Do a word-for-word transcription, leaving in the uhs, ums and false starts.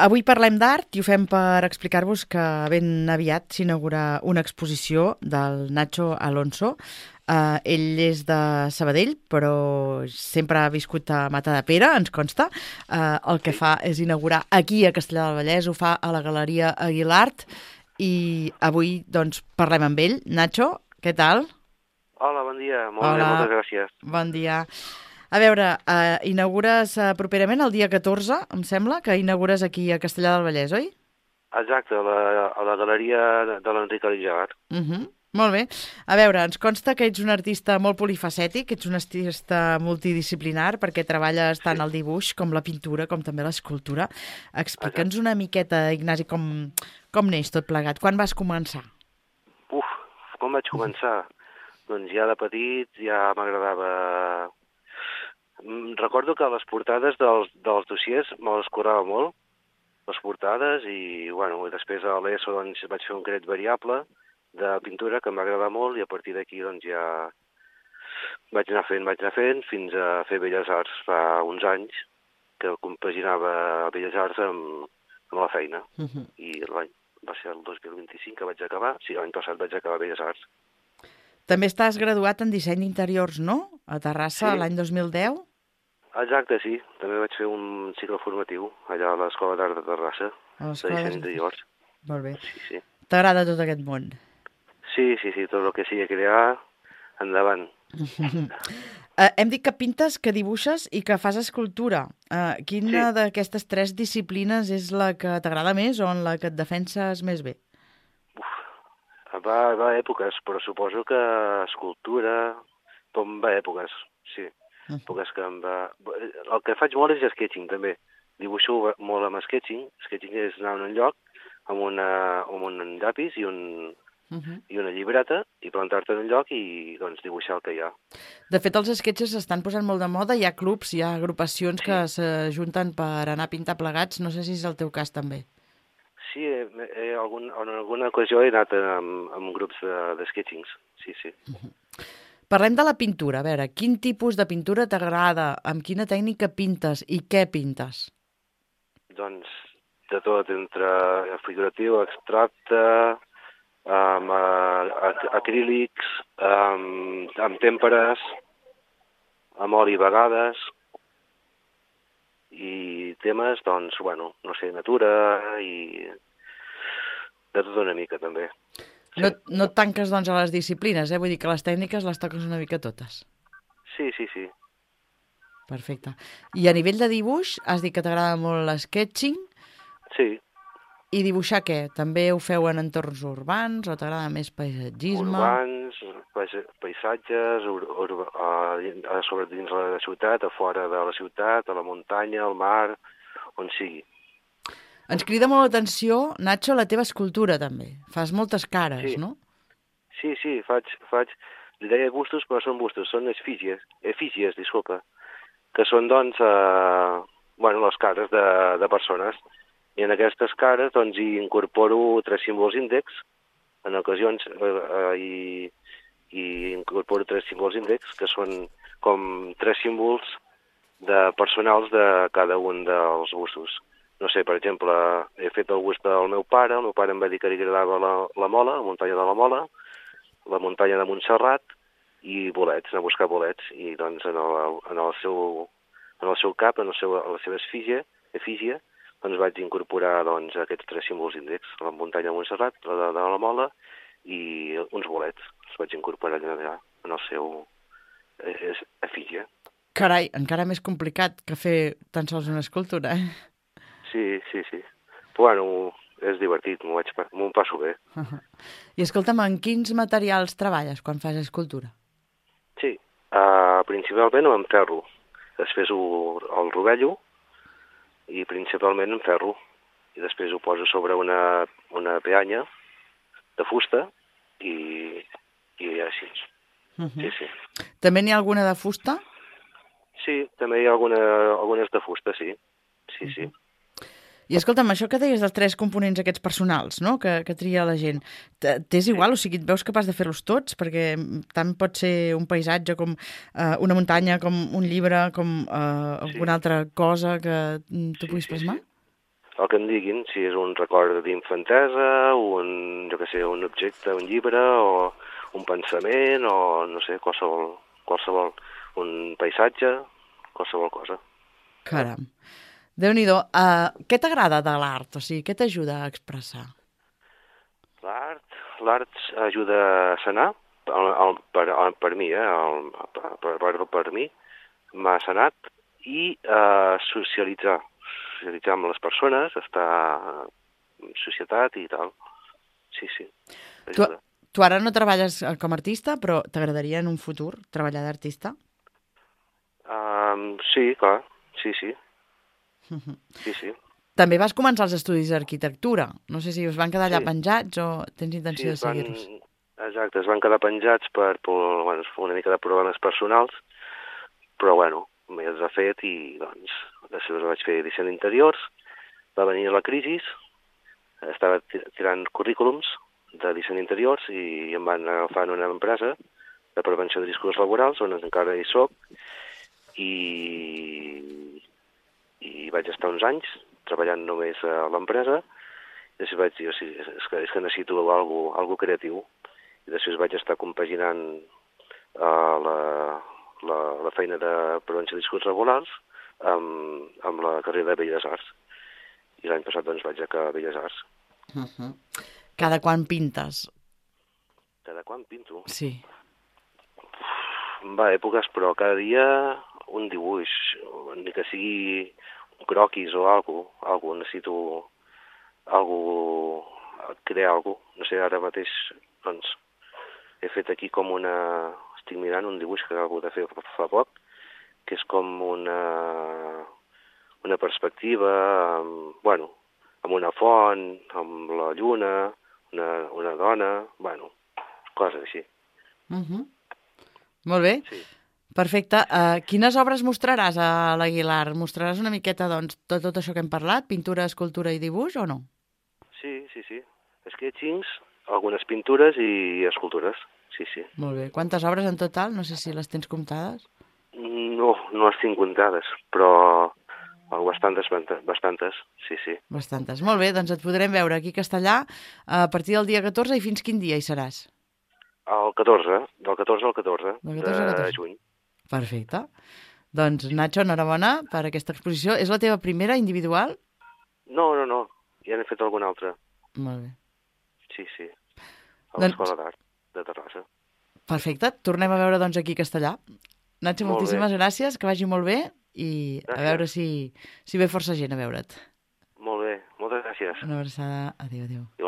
Avui parlem d'art i ho fem per explicar-vos que ben aviat s'inaugura una exposició del Nacho Alonso. Uh, ell és de Sabadell, però sempre ha viscut a Matadepera, ens consta. Uh, el que Sí. fa és inaugurar aquí a Castellar del Vallès, ho fa a la Galeria Aguilart, i avui doncs parlem amb ell. Nacho, què tal? Hola, bon dia. Molt bé, Hola, moltes gràcies. bon dia. A veure, uh, inaugures uh, properament el dia catorze, em sembla, que inaugures aquí a Castellar del Vallès, oi? Exacte, a la, a la galeria de l'Enric Aligegat. Uh -huh. Molt bé. A veure, ens consta que ets un artista molt polifacètic, ets un artista multidisciplinar perquè treballes tant Sí, el dibuix com la pintura com també l'escultura. Explica'ns exacte. una miqueta, Ignasi, com, com neix tot plegat. Quan vas començar? Uf, com vaig començar? Doncs ja de petit ja m'agradava... Mm, Recordo que les portades dels, dels dossiers me les currava molt, les portades, i, bueno, i després a l'ESO doncs, vaig fer un cret variable de pintura que em va agradar molt, i a partir d'aquí doncs ja vaig anar fent, vaig anar fent, fins a fer Belles Arts fa uns anys, que compaginava Belles Arts amb, amb la feina. Uh -huh. I l'any va ser el dos mil vint-i-cinc que vaig acabar. Sí, l'any passat vaig acabar Belles Arts. També estàs graduat en disseny d'interiors, no? A Terrassa, Sí, l'any dos mil deu? exacte, sí. També vaig fer un cicle formatiu allà a l'Escola d'Art de Terrassa, A de l'Escola disseny d'Arts. d'interiors. Molt bé. Sí, sí. T'agrada tot aquest món? Sí, sí, sí, tot el que sigui crear, endavant. Uh, hem dit que pintes, que dibuixes i que fas escultura. Uh, Sí, quina d'aquestes tres disciplines és la que t'agrada més o en la que et defenses més bé? va, va a èpoques, però suposo que escultura, com va a èpoques, sí. Uh -huh. Èpoques que em va... El que faig molt és sketching, també. Dibuixo molt amb sketching. Sketching és anar a un lloc amb, una, amb un llapis i, un, Uh -huh. i una llibreta i plantar-te en un lloc i doncs, dibuixar el que hi ha. De fet, els sketches s'estan posant molt de moda. Hi ha clubs, hi ha agrupacions Sí, que s'ajunten per anar a pintar plegats. No sé si és el teu cas també. sí, he, he, algun, en alguna ocasió he anat amb, amb grups de, de sketchings, sí, sí. Parlem de la pintura. A veure, quin tipus de pintura t'agrada? Amb quina tècnica pintes i què pintes? Doncs de tot, entre figuratiu, abstracte, amb uh, acrílics, amb, amb tèmperes, amb oli a vegades, i temes, doncs, bueno, no sé, natura i de tot una mica, també. Sí, No, no et tanques, doncs, a les disciplines, eh? Vull dir que les tècniques les toques una mica totes. sí, sí, sí. Perfecte. I a nivell de dibuix, has dit que t'agrada molt l'sketching. Sí, I dibuixar què? També ho feu en entorns urbans o t'agrada més paisatgisme? urbans, pais- paisatges, ur, ur, uh, a sobre dins la ciutat, a fora de la ciutat, a la muntanya, al mar, on sigui. Ens crida molt l'atenció, Nacho, la teva escultura també. Fas moltes cares, Sí, no? sí, sí, faig, faig, li deia bustos, però són bustos, són efígies, efígies, disculpa, que són, doncs, eh, bueno, les cares de, de persones. I en aquestes cares, doncs, hi incorporo tres símbols índex, en ocasions, eh, eh, i, i incorporo tres símbols índex, que són com tres símbols de personals de cada un dels bustos. No sé, per exemple, he fet el bust del meu pare, el meu pare em va dir que li agradava la, la Mola, la muntanya de la Mola, la muntanya de Montserrat, i bolets, anar a buscar bolets, i doncs en el, en el, seu, en el seu cap, en, el seu, en la seva efígie, efígie, doncs vaig incorporar doncs, aquests tres símbols índex, la muntanya de Montserrat, la de, de la Mola, i uns bolets, els vaig incorporar allà en el seu eh, efígie. Carai, encara més complicat que fer tan sols una escultura, eh? Sí, sí, sí. Però bueno, és divertit, m'ho vaig, m'ho passo bé. I escolta'm, en quins materials treballes quan fas escultura? Sí, uh, principalment amb ferro. Després ho, el rovello, i principalment en ferro. I després ho poso sobre una, una peanya de fusta i, i així. Uh -huh. Sí, sí. També n'hi ha alguna de fusta? Sí, també hi ha alguna, algunes de fusta, sí. Sí, sí. I escolta'm, això que deies dels tres components aquests personals, no?, que, que tria la gent, t'és Sí. igual? O sigui, et veus capaç de fer-los tots? Perquè tant pot ser un paisatge com uh, una muntanya, com un llibre, com uh, Sí. alguna altra cosa que tu Sí, puguis sí, plasmar? sí. el que em diguin, si és un record d'infantesa, un, jo què sé, un objecte, un llibre, o un pensament, o no sé, qualsevol, qualsevol, un paisatge, qualsevol cosa. Caram. Déu-n'hi-do. Uh, què t'agrada de l'art? O sigui, què t'ajuda a expressar? L'art, l'art ajuda a sanar, el, el, per, el, per mi, eh, el, per, per, per mi, m'ha sanat, i uh, socialitzar, socialitzar amb les persones, estar en societat i tal. Sí, sí, Tu, ajuda. tu ara no treballes com a artista, però t'agradaria en un futur treballar d'artista? Um, sí, clar, sí, sí. Sí, sí. També vas començar els estudis d'arquitectura. No sé si us van quedar allà Sí. penjats o tens Sí, intenció es de van, seguir-los. exacte, es van quedar penjats per, per bueno, una mica de problemes personals, però bueno, m'he desfet i doncs després vaig fer disseny d'interiors, va venir la crisi, estava ti- tirant currículums de disseny d'interiors i em van agafar en una empresa de prevenció de riscos laborals, on encara hi soc, i, i vaig estar uns anys treballant només a l'empresa, i després vaig dir, o sigui, és, que, és que necessito algo, algo creatiu, i després vaig estar compaginant uh, la, la, la feina de prevenció de riscos laborals amb, amb la carrera de Belles Arts. I l'any passat doncs vaig acabar Belles Arts. Uh -huh. Cada quan pintes? Cada quan pinto? Sí. Va, èpoques, però cada dia un dibuix, ni que sigui un croquis o alguna cosa, alguna, necessito algo, crear alguna cosa. No sé, ara mateix, doncs, he fet aquí com una... Estic mirant un dibuix que acabo de fer fa poc, que és com una, una perspectiva, amb, bueno, amb una font, amb la lluna, una, una dona, bueno, coses així. Uh -huh. Molt bé. Sí. Perfecte. Uh, quines obres mostraràs a l'Aguilar? Mostraràs una miqueta, doncs, tot, tot això que hem parlat? Pintura, escultura i dibuix, o no? Sí, sí, sí. Sketchings, algunes pintures i escultures. Sí, sí. Molt bé. Quantes obres en total? No sé si les tens comptades. No, no les tinc comptades, però bastantes, bastantes, sí, sí. Bastantes. Molt bé, doncs et podrem veure aquí a Castellà a partir del dia catorze, i fins quin dia hi seràs? El catorze, del catorze al catorze, Del catorze al de catorze. juny. Perfecte. Doncs, Nacho, enhorabona per aquesta exposició. És la teva primera individual? No, no, no. Ja n'he fet alguna altra. Molt bé. Sí, sí. A Doncs... l'Escola d'Art de Terrassa. Perfecte. Tornem a veure, doncs, aquí a Castellà. Nacho, Molt moltíssimes bé. gràcies, que vagi molt bé i Gràcies. a veure si, si ve força gent a veure't. Molt bé. Moltes gràcies. Una abraçada. Adéu, adéu.